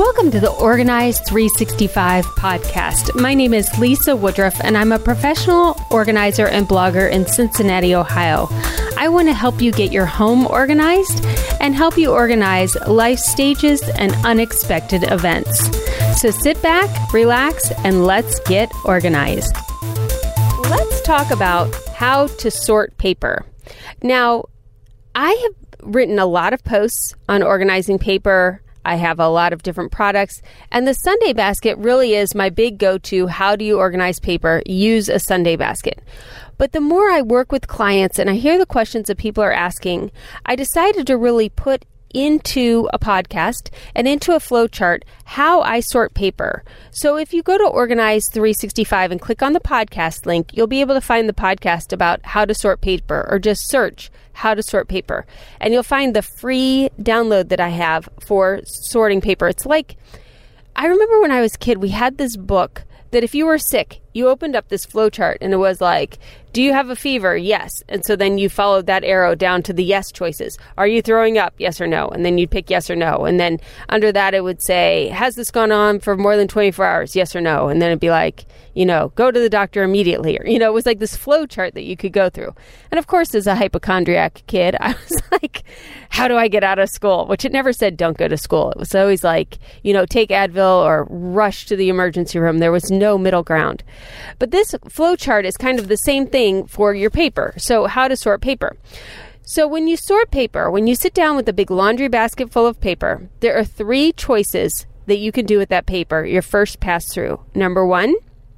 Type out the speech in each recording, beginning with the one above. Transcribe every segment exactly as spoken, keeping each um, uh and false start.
Welcome to the Organize three sixty-five podcast. My name is Lisa Woodruff, and I'm a professional organizer and blogger in Cincinnati, Ohio. I want to help you get your home organized and help you organize life stages and unexpected events. So sit back, relax, and let's get organized. Let's talk about how to sort paper. Now, I have written a lot of posts on organizing paper. I have a lot of different products, and the Sunday basket really is my big go-to. How do you organize paper? Use a Sunday basket. But the more I work with clients and I hear the questions that people are asking, I decided to really put into a podcast and into a flow chart how I sort paper. So if you go to Organize three sixty-five and click on the podcast link, you'll be able to find the podcast about how to sort paper, or just search how to sort paper. And you'll find the free download that I have for sorting paper. It's like, I remember when I was a kid, we had this book that if you were sick, you opened up this flow chart and it was like, do you have a fever? Yes. And so then you followed that arrow down to the yes choices. Are you throwing up? Yes or no? And then you'd pick yes or no. And then under that, it would say, has this gone on for more than twenty-four hours? Yes or no? And then it'd be like, you know, go to the doctor immediately. Or, you know, it was like this flow chart that you could go through. And of course, as a hypochondriac kid, I was like, how do I get out of school? Which it never said don't go to school. It was always like, you know, take Advil or rush to the emergency room. There was no middle ground. But this flow chart is kind of the same thing for your paper. So how to sort paper. So when you sort paper, when you sit down with a big laundry basket full of paper, there are three choices that you can do with that paper your first pass through. Number one,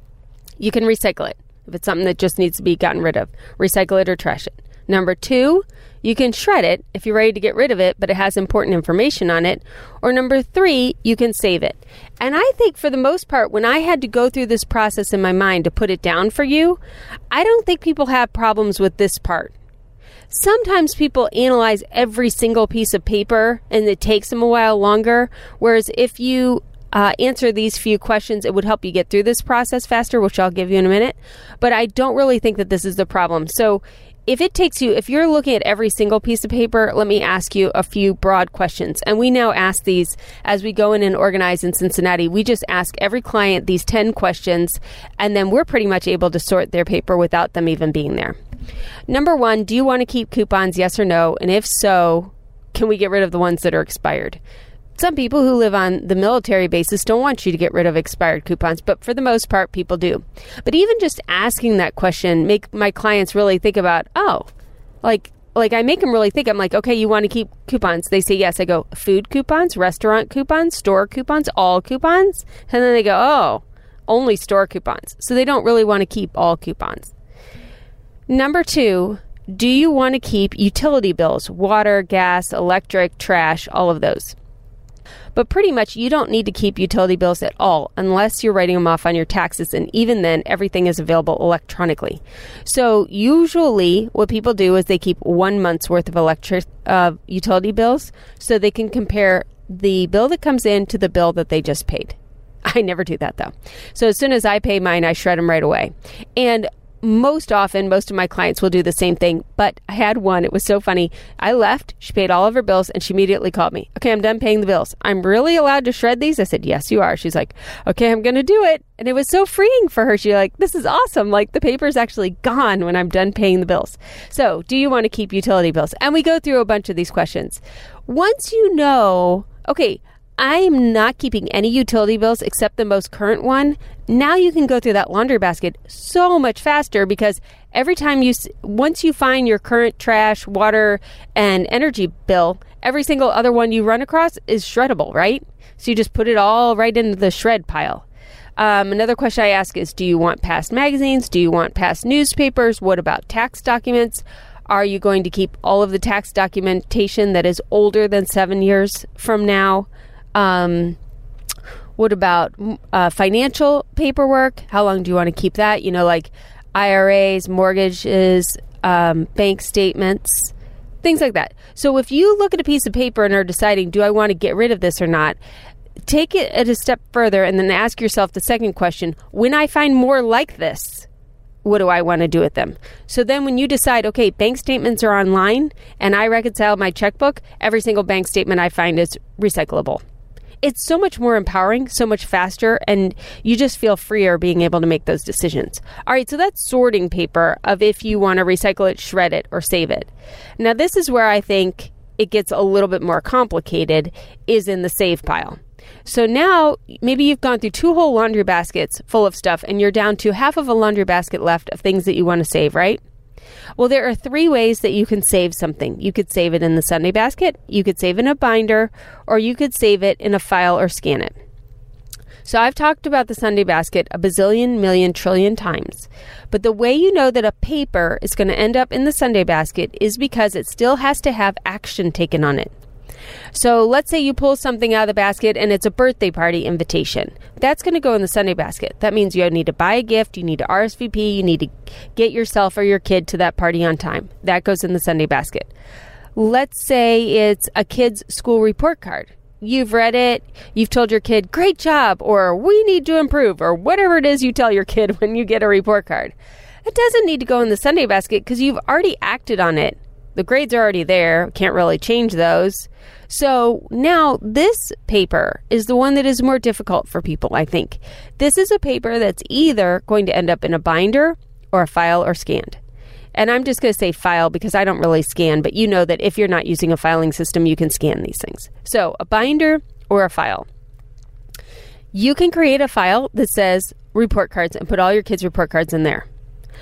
you can recycle it. If it's something that just needs to be gotten rid of, recycle it or trash it. Number two, you can shred it if you're ready to get rid of it, but it has important information on it. Or number three, you can save it. And I think for the most part, when I had to go through this process in my mind to put it down for you, I don't think people have problems with this part. Sometimes people analyze every single piece of paper and it takes them a while longer. Whereas if you uh, answer these few questions, it would help you get through this process faster, which I'll give you in a minute. But I don't really think that this is the problem. So if it takes you, if you're looking at every single piece of paper, let me ask you a few broad questions. And we now ask these as we go in and organize in Cincinnati. We just ask every client these ten questions, and then we're pretty much able to sort their paper without them even being there. Number one, do you want to keep coupons, yes or no? And if so, can we get rid of the ones that are expired? Some people who live on the military bases don't want you to get rid of expired coupons, but for the most part, people do. But even just asking that question make my clients really think about, oh, like, like I make them really think. I'm like, okay, you want to keep coupons? They say yes. I go, food coupons, restaurant coupons, store coupons, all coupons? And then they go, oh, only store coupons. So they don't really want to keep all coupons. Number two, do you want to keep utility bills, water, gas, electric, trash, all of those? But pretty much you don't need to keep utility bills at all unless you're writing them off on your taxes. And even then, everything is available electronically. So usually what people do is they keep one month's worth of electric uh, utility bills so they can compare the bill that comes in to the bill that they just paid. I never do that, though. So as soon as I pay mine, I shred them right away. And most often, most of my clients will do the same thing, but I had one. It was so funny. I left, she paid all of her bills, and she immediately called me. Okay, I'm done paying the bills. I'm really allowed to shred these? I said, yes, you are. She's like, okay, I'm going to do it. And it was so freeing for her. She's like, this is awesome. Like, the paper's actually gone when I'm done paying the bills. So, do you want to keep utility bills? And we go through a bunch of these questions. Once you know, okay, I am not keeping any utility bills except the most current one. Now you can go through that laundry basket so much faster because every time you, once you find your current trash, water, and energy bill, every single other one you run across is shreddable, right? So you just put it all right into the shred pile. Um, another question I ask is, do you want past magazines? Do you want past newspapers? What about tax documents? Are you going to keep all of the tax documentation that is older than seven years from now? Um, what about uh, financial paperwork? How long do you want to keep that? You know, like I R As, mortgages, um, bank statements, things like that. So if you look at a piece of paper and are deciding, do I want to get rid of this or not? Take it at a step further and then ask yourself the second question. When I find more like this, what do I want to do with them? So then when you decide, okay, bank statements are online and I reconcile my checkbook, every single bank statement I find is recyclable. It's so much more empowering, so much faster, and you just feel freer being able to make those decisions. All right, so that's sorting paper of if you want to recycle it, shred it, or save it. Now, this is where I think it gets a little bit more complicated, is in the save pile. So now maybe you've gone through two whole laundry baskets full of stuff and you're down to half of a laundry basket left of things that you want to save, right? Well, there are three ways that you can save something. You could save it in the Sunday basket, you could save it in a binder, or you could save it in a file or scan it. So I've talked about the Sunday basket a bazillion, million, trillion times. But the way you know that a paper is going to end up in the Sunday basket is because it still has to have action taken on it. So let's say you pull something out of the basket and it's a birthday party invitation. That's going to go in the Sunday basket. That means you need to buy a gift, you need to R S V P, you need to get yourself or your kid to that party on time. That goes in the Sunday basket. Let's say it's a kid's school report card. You've read it, you've told your kid, great job, or we need to improve, or whatever it is you tell your kid when you get a report card. It doesn't need to go in the Sunday basket because you've already acted on it. The grades are already there, can't really change those. So now this paper is the one that is more difficult for people, I think. This is a paper that's either going to end up in a binder or a file or scanned. And I'm just going to say file because I don't really scan, but you know that if you're not using a filing system, you can scan these things. So a binder or a file. You can create a file that says report cards and put all your kids' report cards in there.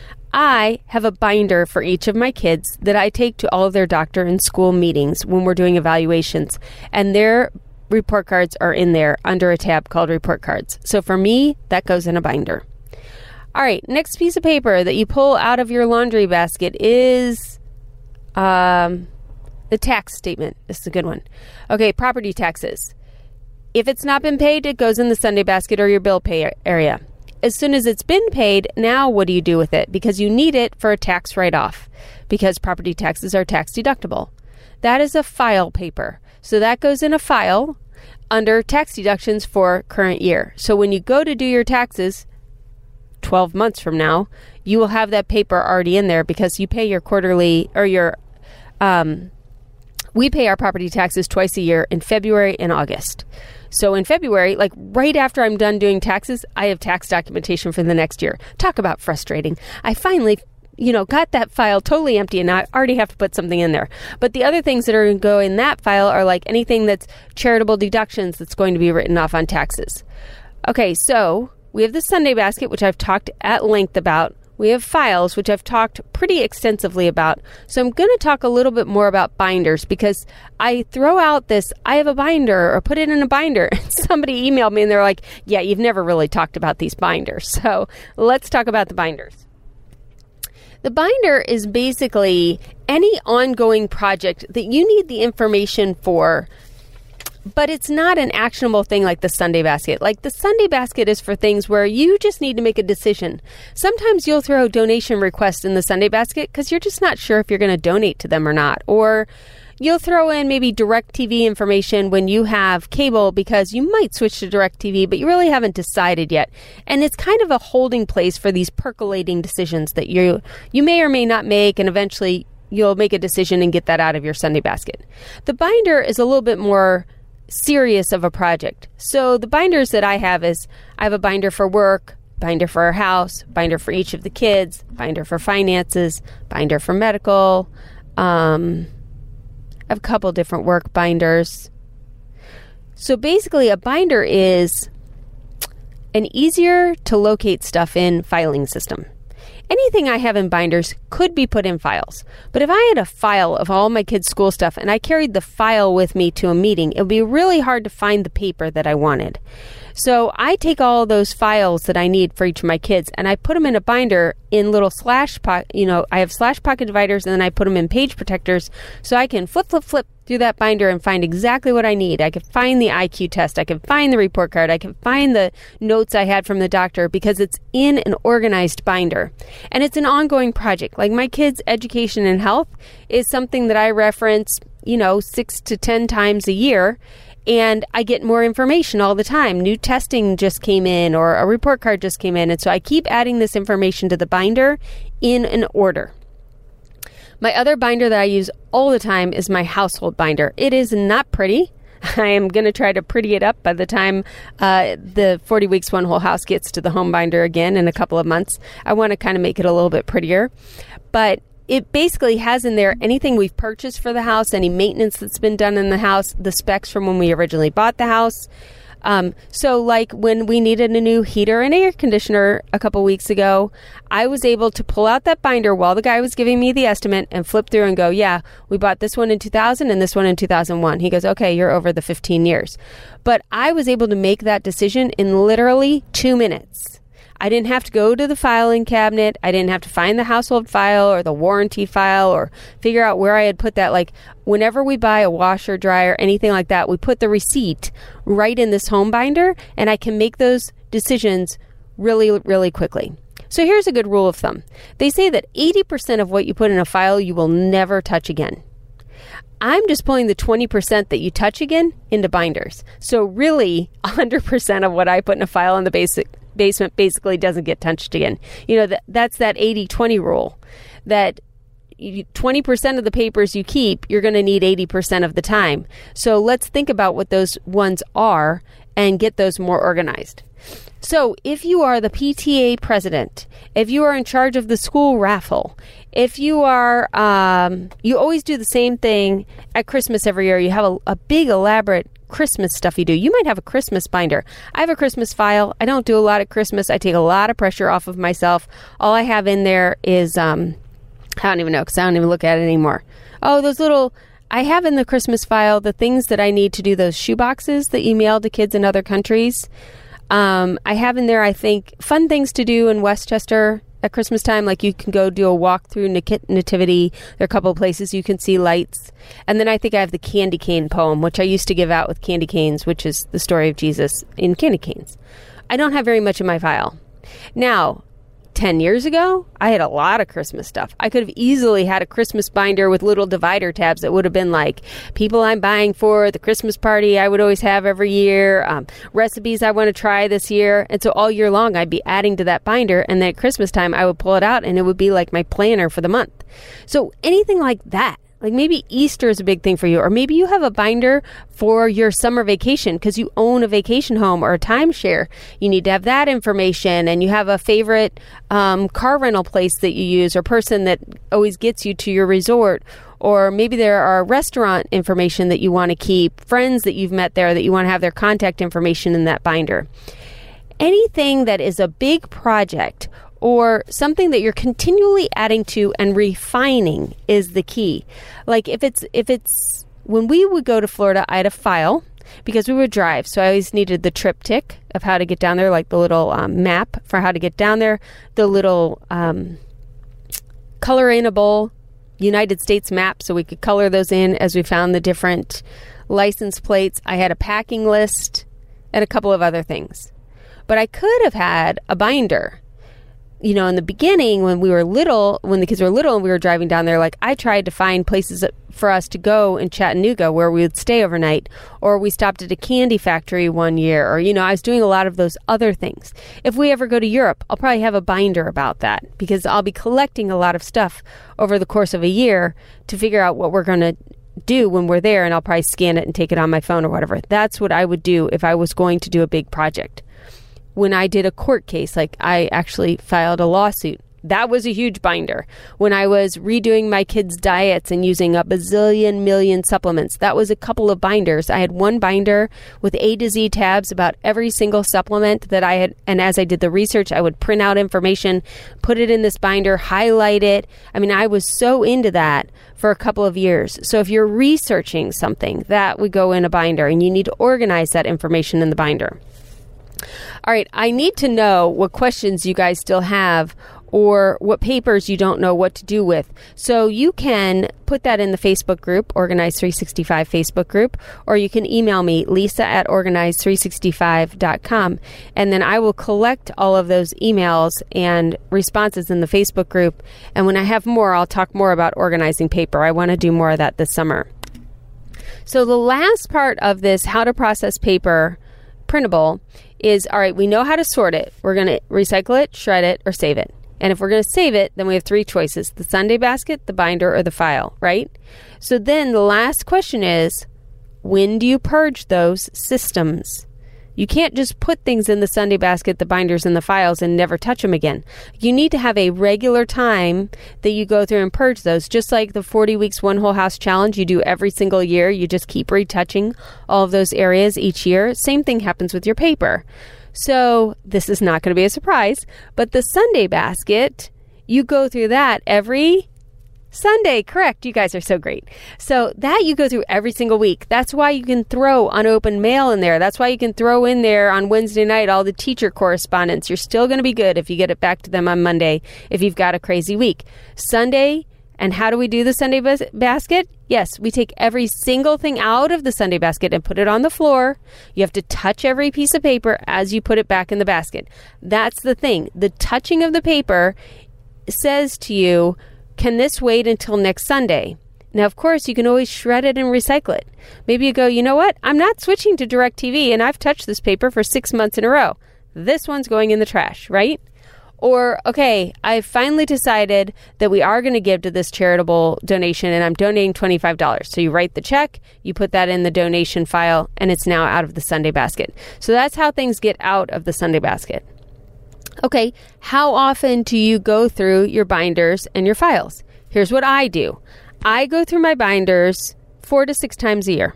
I have a binder for each of my kids that I take to all of their doctor and school meetings when we're doing evaluations, and their report cards are in there under a tab called report cards. So for me, that goes in a binder. All right, next piece of paper that you pull out of your laundry basket is um, the tax statement. This is a good one. Okay, property taxes. If it's not been paid, it goes in the Sunday basket or your bill pay area. As soon as it's been paid, now what do you do with it? Because you need it for a tax write-off, because property taxes are tax deductible. That is a file paper. So that goes in a file under tax deductions for current year. So when you go to do your taxes twelve months from now, you will have that paper already in there because you pay your quarterly or your, um, we pay our property taxes twice a year in February and August. So in February, like right after I'm done doing taxes, I have tax documentation for the next year. Talk about frustrating. I finally, you know, got that file totally empty and I already have to put something in there. But the other things that are going to go in that file are like anything that's charitable deductions that's going to be written off on taxes. Okay, so we have the Sunday basket, which I've talked at length about. We have files, which I've talked pretty extensively about. So I'm going to talk a little bit more about binders because I throw out this, I have a binder or put it in a binder. And somebody emailed me and they're like, yeah, you've never really talked about these binders. So let's talk about the binders. The binder is basically any ongoing project that you need the information for, but it's not an actionable thing like the Sunday basket. Like the Sunday basket is for things where you just need to make a decision. Sometimes you'll throw donation requests in the Sunday basket because you're just not sure if you're going to donate to them or not. Or you'll throw in maybe DirecTV information when you have cable because you might switch to DirecTV, but you really haven't decided yet. And it's kind of a holding place for these percolating decisions that you you may or may not make, and eventually you'll make a decision and get that out of your Sunday basket. The binder is a little bit more serious of a project. So the binders that I have is I have a binder for work, binder for our house, binder for each of the kids, binder for finances, binder for medical. Um, I have a couple different work binders. So basically a binder is an easier to locate stuff in filing system. Anything I have in binders could be put in files. But if I had a file of all my kids' school stuff and I carried the file with me to a meeting, it would be really hard to find the paper that I wanted. So I take all those files that I need for each of my kids and I put them in a binder in little slash pocket, you know, I have slash pocket dividers, and then I put them in page protectors so I can flip, flip, flip through that binder and find exactly what I need. I can find the I Q test. I can find the report card. I can find the notes I had from the doctor because it's in an organized binder. And it's an ongoing project. Like my kids' education and health is something that I reference, you know, six to ten times a year. And I get more information all the time. New testing just came in or a report card just came in. And so I keep adding this information to the binder in an order. My other binder that I use all the time is my household binder. It is not pretty. I am going to try to pretty it up by the time uh, the forty Weeks One Whole House gets to the home binder again in a couple of months. I want to kind of make it a little bit prettier. But it basically has in there anything we've purchased for the house, any maintenance that's been done in the house, the specs from when we originally bought the house. Um, so like when we needed a new heater and air conditioner a couple weeks ago, I was able to pull out that binder while the guy was giving me the estimate and flip through and go, yeah, we bought this one in two thousand and this one in two thousand one. He goes, okay, you're over the fifteen years. But I was able to make that decision in literally two minutes. I didn't have to go to the filing cabinet. I didn't have to find the household file or the warranty file or figure out where I had put that. Like whenever we buy a washer, dryer, anything like that, we put the receipt right in this home binder, and I can make those decisions really, really quickly. So here's a good rule of thumb. They say that eighty percent of what you put in a file you will never touch again. I'm just pulling the twenty percent that you touch again into binders. So really, one hundred percent of what I put in a file in the basic basement basically doesn't get touched again. You know, that that's that eighty twenty rule, that you, twenty percent of the papers you keep, you're going to need eighty percent of the time. So let's think about what those ones are and get those more organized. So if you are the P T A president, if you are in charge of the school raffle, if you are, um, you always do the same thing at Christmas every year. You have a, a big elaborate Christmas stuff you do. You might have a Christmas binder. I have a Christmas file. I don't do a lot of Christmas. I take a lot of pressure off of myself. All I have in there is, um, I don't even know because I don't even look at it anymore. Oh, those little, I have in the Christmas file the things that I need to do those shoe boxes that you mail to kids in other countries. Um, I have in there, I think, fun things to do in Westchester at Christmas time. Like you can go do a walk through Nativity. There are a couple of places you can see lights. And then I think I have the candy cane poem, which I used to give out with candy canes, which is the story of Jesus in candy canes. I don't have very much in my file. Now, ten years ago, I had a lot of Christmas stuff. I could have easily had a Christmas binder with little divider tabs that would have been like people I'm buying for, the Christmas party I would always have every year, um, recipes I want to try this year. And so all year long, I'd be adding to that binder. And then at Christmas time, I would pull it out and it would be like my planner for the month. So anything like that. Like maybe Easter is a big thing for you, or maybe you have a binder for your summer vacation because you own a vacation home or a timeshare. You need to have that information, and you have a favorite um, car rental place that you use or person that always gets you to your resort. Or maybe there are restaurant information that you want to keep, friends that you've met there that you want to have their contact information in that binder. Anything that is a big project or something that you're continually adding to and refining is the key. Like if it's, if it's, when we would go to Florida, I had a file because we would drive. So I always needed the triptych of how to get down there, like the little um, map for how to get down there, the little um, color-inable United States map so we could color those in as we found the different license plates. I had a packing list and a couple of other things. But I could have had a binder. You know, in the beginning, when we were little, when the kids were little and we were driving down there, like I tried to find places for us to go in Chattanooga where we would stay overnight, or we stopped at a candy factory one year, or, you know, I was doing a lot of those other things. If we ever go to Europe, I'll probably have a binder about that because I'll be collecting a lot of stuff over the course of a year to figure out what we're going to do when we're there, and I'll probably scan it and take it on my phone or whatever. That's what I would do if I was going to do a big project. When I did a court case, like I actually filed a lawsuit, that was a huge binder. When I was redoing my kids' diets and using a bazillion million supplements, that was a couple of binders. I had one binder with A to Z tabs about every single supplement that I had. And as I did the research, I would print out information, put it in this binder, highlight it. I mean, I was so into that for a couple of years. So if you're researching something, that would go in a binder, and you need to organize that information in the binder. All right, I need to know what questions you guys still have or what papers you don't know what to do with. So you can put that in the Facebook group, Organize three sixty-five Facebook group, or you can email me, Lisa at organize three sixty-five dot com, and then I will collect all of those emails and responses in the Facebook group. And when I have more, I'll talk more about organizing paper. I want to do more of that this summer. So the last part of this, how to process paper printable, is, all right, we know how to sort it. We're going to recycle it, shred it, or save it. And if we're going to save it, then we have three choices: the Sunday basket, the binder, or the file, right? So then the last question is, when do you purge those systems? You can't just put things in the Sunday basket, the binders, and the files and never touch them again. You need to have a regular time that you go through and purge those. Just like the forty weeks One Whole House Challenge you do every single year. You just keep retouching all of those areas each year. Same thing happens with your paper. So this is not going to be a surprise, but the Sunday basket, you go through that every Sunday, correct. You guys are so great. So that you go through every single week. That's why you can throw unopened mail in there. That's why you can throw in there on Wednesday night all the teacher correspondence. You're still going to be good if you get it back to them on Monday if you've got a crazy week. Sunday, and how do we do the Sunday bas- basket? Yes, we take every single thing out of the Sunday basket and put it on the floor. You have to touch every piece of paper as you put it back in the basket. That's the thing. The touching of the paper says to you, can this wait until next Sunday? Now, of course, you can always shred it and recycle it. Maybe you go, you know what? I'm not switching to DirecTV, and I've touched this paper for six months in a row. This one's going in the trash, right? Or, okay, I've finally decided that we are going to give to this charitable donation, and I'm donating twenty-five dollars. So you write the check, you put that in the donation file, and it's now out of the Sunday basket. So that's how things get out of the Sunday basket. Okay, how often do you go through your binders and your files? Here's what I do. I go through my binders four to six times a year.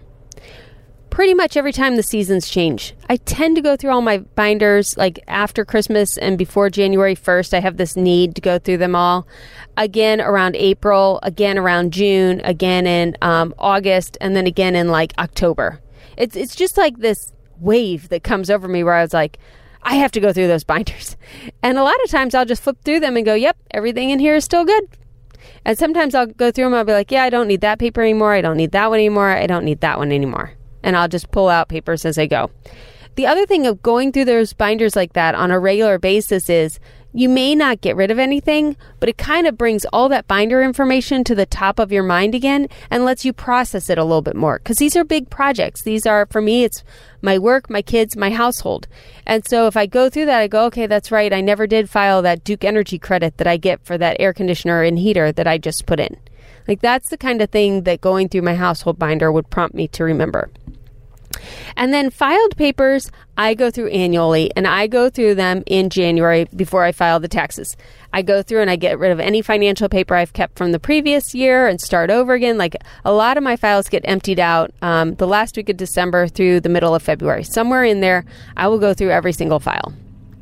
Pretty much every time the seasons change. I tend to go through all my binders like after Christmas and before January first. I have this need to go through them all. Again around April, again around June, again in um, August, and then again in like October. It's it's just like this wave that comes over me where I was like, I have to go through those binders. And a lot of times I'll just flip through them and go, yep, everything in here is still good. And sometimes I'll go through them. I'll be like, yeah, I don't need that paper anymore. I don't need that one anymore. I don't need that one anymore. And I'll just pull out papers as I go. The other thing of going through those binders like that on a regular basis is you may not get rid of anything, but it kind of brings all that binder information to the top of your mind again and lets you process it a little bit more. Because these are big projects. These are, for me, it's my work, my kids, my household. And so if I go through that, I go, okay, that's right. I never did file that Duke Energy credit that I get for that air conditioner and heater that I just put in. Like that's the kind of thing that going through my household binder would prompt me to remember. And then filed papers, I go through annually, and I go through them in January before I file the taxes. I go through and I get rid of any financial paper I've kept from the previous year and start over again. Like a lot of my files get emptied out um, the last week of December through the middle of February. Somewhere in there, I will go through every single file.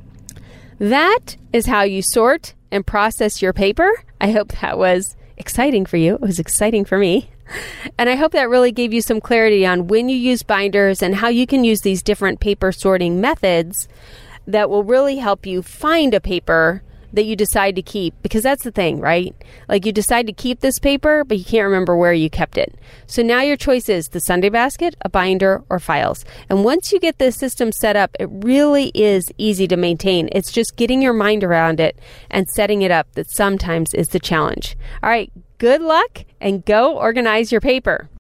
That is how you sort and process your paper. I hope that was exciting for you. It was exciting for me. And I hope that really gave you some clarity on when you use binders and how you can use these different paper sorting methods that will really help you find a paper that you decide to keep. Because that's the thing, right? Like you decide to keep this paper, but you can't remember where you kept it. So now your choice is the Sunday basket, a binder, or files. And once you get this system set up, it really is easy to maintain. It's just getting your mind around it and setting it up that sometimes is the challenge. All right. Good luck and go organize your paper.